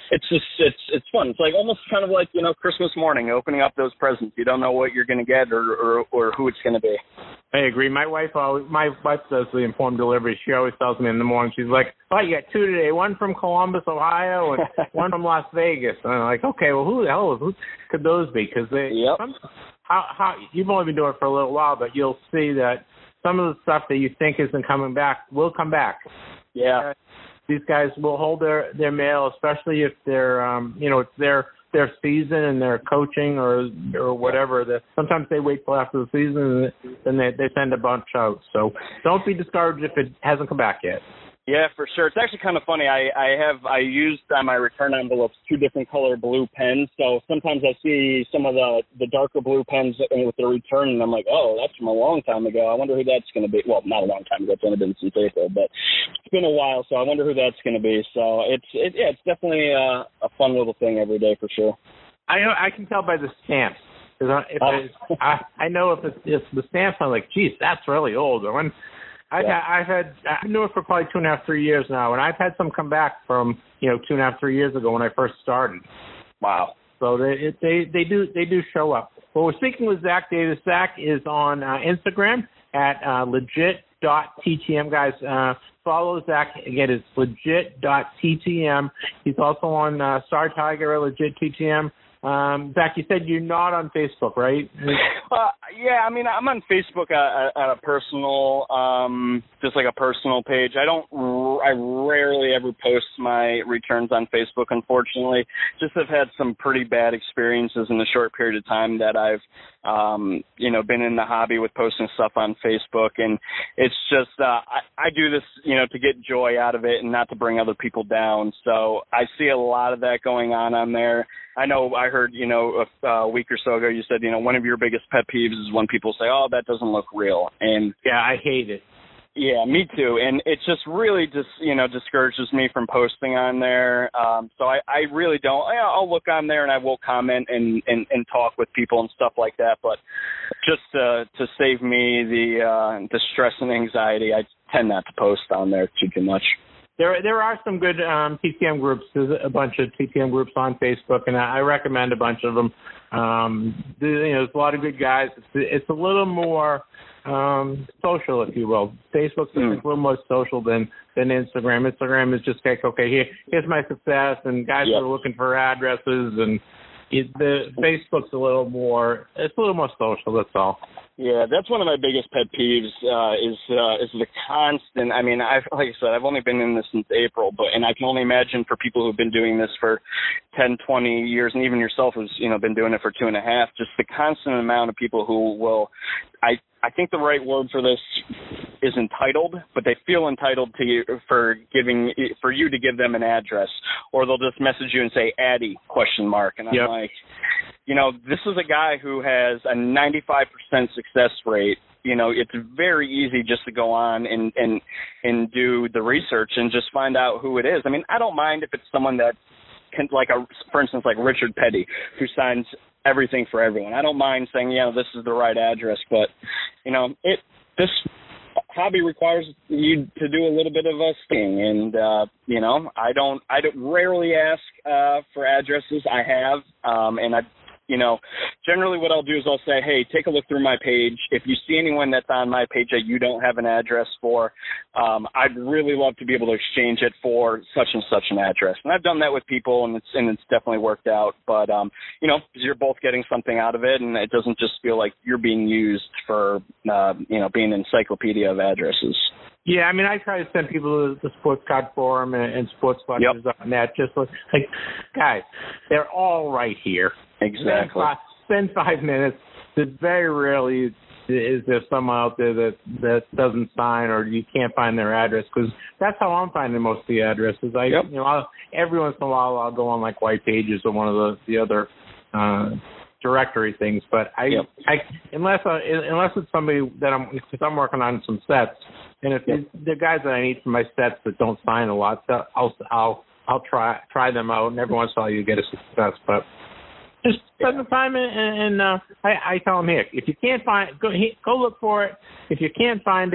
it's just it's it's fun. It's like almost kind of like, you know, Christmas morning, opening up those presents. You don't know what you're going to get or, or or who it's going to be. I agree. My wife always, my wife does the informed delivery. She always tells me in the morning. She's like, "Oh, you got two today. One from Columbus, Ohio, and one from Las Vegas." And I'm like, "Okay, well, who the hell who could those be?" Because they, yep. some, how how you've only been doing it for a little while, but you'll see that some of the stuff that you think isn't coming back will come back. Yeah. Uh, these guys will hold their their mail, especially if they're um you know it's their their season and they're coaching or or whatever. That sometimes they wait till after the season and then they they send a bunch out. So don't be discouraged if it hasn't come back yet. Yeah, for sure. It's actually kind of funny. I, I have I used on my return envelopes two different color blue pens. So sometimes I see some of the, the darker blue pens with the return, and I'm like, oh, that's from a long time ago. I wonder who that's going to be. Well, not a long time ago. It's only been since April, but it's been a while. So I wonder who that's going to be. So it's it, yeah, it's definitely a, a fun little thing every day for sure. I know. I can tell by the stamps. If oh. I, I know if it's, if the stamps, I'm like, geez, that's really old. Or when I've yeah. had, I've had, I've known it for probably two and a half, three years now, and I've had some come back from, you know, two and a half, three years ago when I first started. Wow. So they they they do they do show up. Well, we're speaking with Zach Davis. Zach is on uh, Instagram at uh, legit dot T T M, guys. Uh, follow Zach again. It's legit dot T T M. He's also on uh, Star Tiger at legit T T M. Um, Zach, you said you're not on Facebook, right? Uh, yeah, I mean, I'm on Facebook at, at a personal, um, just like a personal page. I don't, I rarely ever post my returns on Facebook, unfortunately. Just have had some pretty bad experiences in the short period of time that I've, um, you know, been in the hobby with posting stuff on Facebook. And it's just, uh, I, I do this, you know, to get joy out of it and not to bring other people down. So I see a lot of that going on on there. I know I heard, you know, a, a week or so ago you said, you know, one of your biggest pet peeves is when people say, oh, that doesn't look real. And yeah, I hate it. Yeah, me too. And it just really just, you know, discourages me from posting on there. Um, so I, I really don't. I'll look on there and I will comment and, and, and talk with people and stuff like that. But just uh, to save me the, uh, the stress and anxiety, I tend not to post on there too, too much. There, there are some good um, T T M groups. There's a bunch of T T M groups on Facebook, and I, I recommend a bunch of them. Um, you know, there's a lot of good guys. It's, it's a little more um, social, if you will. Facebook's mm. a little more social than, than Instagram. Instagram is just like, okay, here, here's my success, and guys yep. are looking for addresses, and it, the Facebook's a little more. It's a little more social. That's all. Yeah, that's one of my biggest pet peeves uh, is uh, is the constant. I mean, I've like I said, I've only been in this since April, but and I can only imagine for people who've been doing this for ten, twenty years, and even yourself who's you know been doing it for two and a half. Just the constant amount of people who will, I I think the right word for this is entitled, but they feel entitled to you for giving for you to give them an address, or they'll just message you and say Addy question mark, and I'm yep. like. You know, this is a guy who has a ninety-five percent success rate. You know, it's very easy just to go on and, and and do the research and just find out who it is. I mean, I don't mind if it's someone that can, like, a, for instance, like Richard Petty, who signs everything for everyone. I don't mind saying, yeah, this is the right address, but, you know, it this hobby requires you to do a little bit of a sting, and uh, you know, I don't, I don't rarely ask uh, for addresses. I have, um, and I. You know, generally what I'll do is I'll say, hey, take a look through my page. If you see anyone that's on my page that you don't have an address for, um, I'd really love to be able to exchange it for such and such an address. And I've done that with people, and it's and it's definitely worked out. But, um, you know, you're both getting something out of it, and it doesn't just feel like you're being used for, uh, you know, being an encyclopedia of addresses. Yeah, I mean, I try to send people to the Sports Card Forum and, and Sports Collectors yep. on that. Just like, like, guys, they're all right here. Exactly. Spend five, spend five minutes. It's very rarely is there someone out there that, that doesn't sign or you can't find their address, because that's how I'm finding most of the addresses. I, yep. you know, I'll, every once in a while I'll go on like White Pages or one of the the other uh, directory things, but I, yep. I unless I, unless it's somebody that I'm, because I'm working on some sets, and if yep. the guys that I need for my sets that don't sign a lot, so I'll I'll I'll try try them out, and every once in a while you get a success, but. Just spend the time, and, and uh, I, I tell them here, if you can't find, go go look for it. If you can't find it,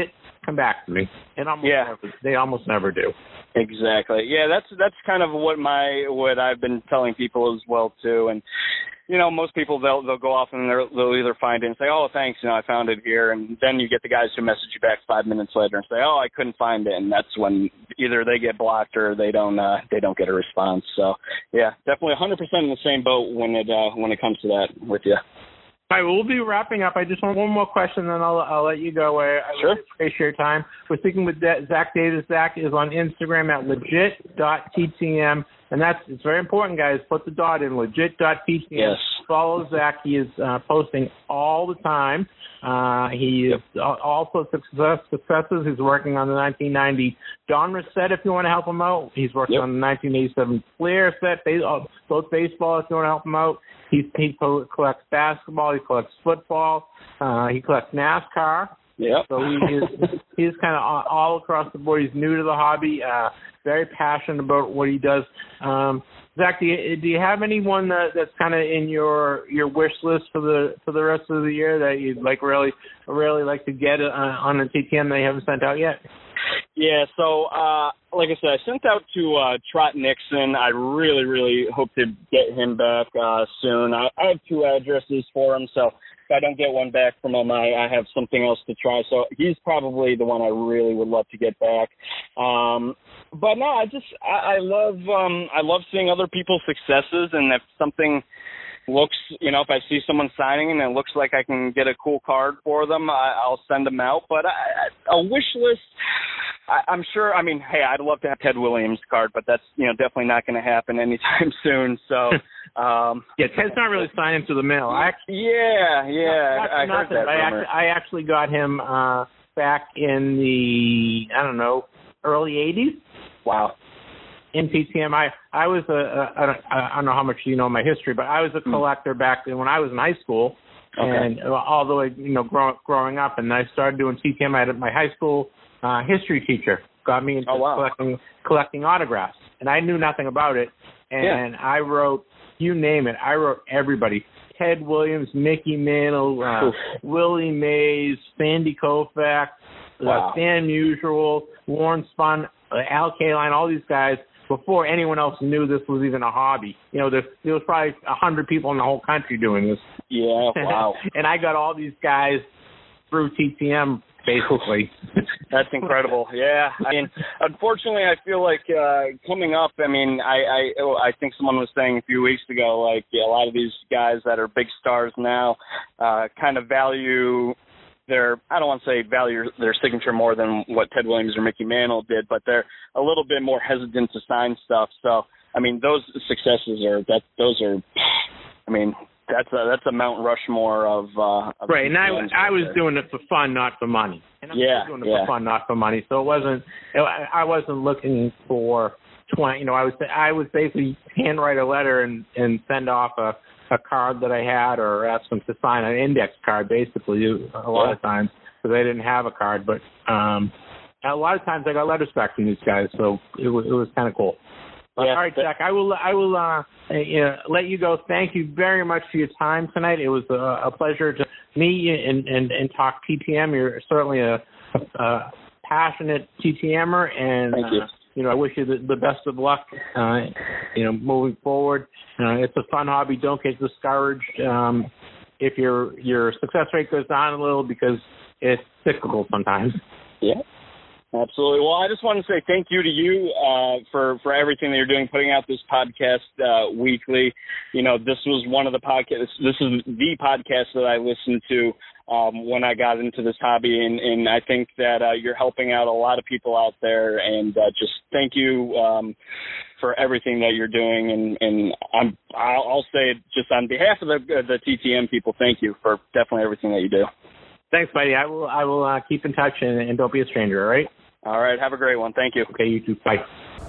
come back to me. And almost yeah. never, they almost never do. Exactly. Yeah, that's that's kind of what my what I've been telling people as well too. And you know, most people they'll they'll go off and they'll, they'll either find it and say, "Oh, thanks, you know, I found it here," and then you get the guys who message you back five minutes later and say, "Oh, I couldn't find it," and that's when either they get blocked or they don't uh, they don't get a response. So yeah, definitely one hundred percent in the same boat when it uh, when it comes to that with you. All right, we'll be wrapping up. I just want one more question, then I'll I'll let you go. I, I sure. Appreciate your time. We're speaking with Zach Davis. Zach is on Instagram at legit dot T T M, and that's it's very important, guys. Put the dot in legit dot T T M. Yes. Follow Zach. He is uh, posting all the time. Uh, he is yep. also success, successes. He's working on the nineteen ninety Donruss set if you want to help him out. He's working yep. on the nineteen eighty-seven Flair set, both baseball if you want to help him out. He, he collects basketball. He collects football. Uh, he collects NASCAR. Yeah. So he is he's kind of all across the board. He's new to the hobby. Uh, very passionate about what he does. Um, Zach, do you, do you have anyone that, that's kind of in your your wish list for the for the rest of the year that you'd like really really like to get uh, on the T T M that you haven't sent out yet? Yeah, so uh, like I said, I sent out to uh, Trot Nixon. I really, really hope to get him back uh, soon. I, I have two addresses for him, so if I don't get one back from him, I, I have something else to try. So he's probably the one I really would love to get back. Um, but no, I just I, I love um, I love seeing other people's successes, and if something looks, you know, if I see someone signing and it looks like I can get a cool card for them, I, I'll send them out. But I, a wish list, I, I'm sure, I mean, hey, I'd love to have Ted Williams card, but that's, you know, definitely not going to happen anytime soon. So, um, yeah, Ted's not really signing to the mail. I actually, yeah, yeah, not, I not heard that I rumor. actually, I actually got him uh, back in the, I don't know, early eighties. Wow. In T T M, I, I was a, a, a, I don't know how much you know my history, but I was a collector back then when I was in high school, okay. and all the way, you know, grow, growing up, and I started doing T T M. I had my high school uh, history teacher got me into oh, wow. collecting collecting autographs, and I knew nothing about it, and yeah. I wrote, you name it, I wrote everybody. Ted Williams, Mickey Mantle, uh, Willie Mays, Sandy Koufax, wow. uh, Stan Musial, Warren Spahn, uh, Al Kaline, all these guys. Before anyone else knew this was even a hobby. You know, there, there was probably a hundred people in the whole country doing this. Yeah, wow. And I got all these guys through T T M, basically. That's incredible. Yeah. I mean, unfortunately, I feel like uh, coming up, I mean, I, I I think someone was saying a few weeks ago, like, yeah, a lot of these guys that are big stars now uh, kind of value their, I don't want to say value their signature more than what Ted Williams or Mickey Mantle did, but they're a little bit more hesitant to sign stuff. So, I mean, those successes are, that those are, I mean, that's a, that's a Mount Rushmore of, uh, of right. And I, I was doing it for fun, not for money. And I'm yeah, doing it yeah. for fun, not for money. So it wasn't, I wasn't looking for twenty, you know, I was, I was basically handwrite a letter and, and send off a, a card that I had, or ask them to sign an index card, basically, a lot yeah. of times, because I didn't have a card. But um, a lot of times I got letters back from these guys, so it was it was kind of cool. But, yeah, all right, Zach, I will I will uh, you know, let you go. Thank you very much for your time tonight. It was a, a pleasure to meet you and, and, and talk T T M. You're certainly a, a, a passionate T T M-er, and Thank you. Uh, You know, I wish you the, the best of luck, uh, you know, moving forward. Uh, it's a fun hobby. Don't get discouraged um, if your your success rate goes down a little, because it's cyclical sometimes. Yeah, absolutely. Well, I just want to say thank you to you uh, for, for everything that you're doing, putting out this podcast uh, weekly. You know, this was one of the podcasts, this is the podcast that I listened to Um, when I got into this hobby, and, and I think that uh, you're helping out a lot of people out there, and uh, just thank you um, for everything that you're doing, and, and I'm, I'll, I'll say it just on behalf of the, the T T M people, thank you for definitely everything that you do. Thanks, buddy. I will I will uh, keep in touch, and, and don't be a stranger, all right? All right, have a great one. Thank you. Okay, you too. Bye.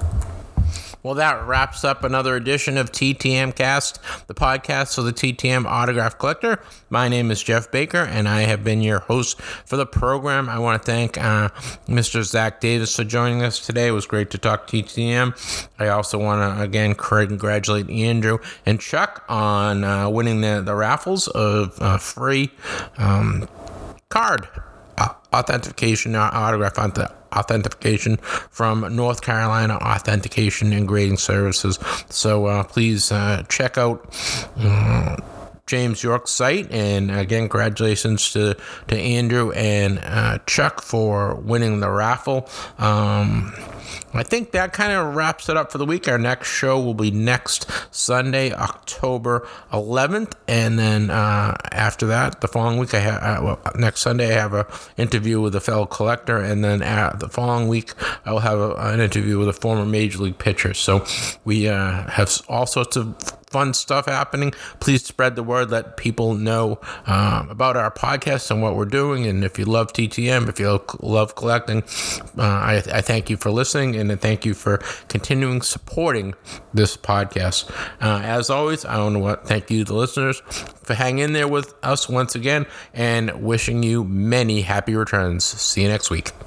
Well, that wraps up another edition of T T M Cast, the podcast for the T T M Autograph Collector. My name is Jeff Baker, and I have been your host for the program. I want to thank uh, Mister Zach Davis for joining us today. It was great to talk T T M. I also want to, again, congratulate Andrew and Chuck on uh, winning the, the raffles of uh, free um, card. Uh, authentication, uh, autograph auth- authentication from North Carolina Authentication and Grading Services. So uh, please uh, check out uh, James York's site, and again, congratulations to to Andrew and uh, Chuck for winning the raffle. Um, I think that kind of wraps it up for the week. Our next show will be next Sunday, October eleventh, and then uh, after that, the following week, I have uh, well, next Sunday I have an interview with a fellow collector, and then uh, the following week I will have a, an interview with a former Major League pitcher. So we uh, have all sorts of fun stuff happening. Please spread the word, let people know um, about our podcast and what we're doing. And if you love T T M, if you love collecting, uh, I, I thank you for listening, and I thank you for continuing supporting this podcast. Uh, as always, I want to thank you, the listeners, for hanging in there with us once again, and wishing you many happy returns. See you next week.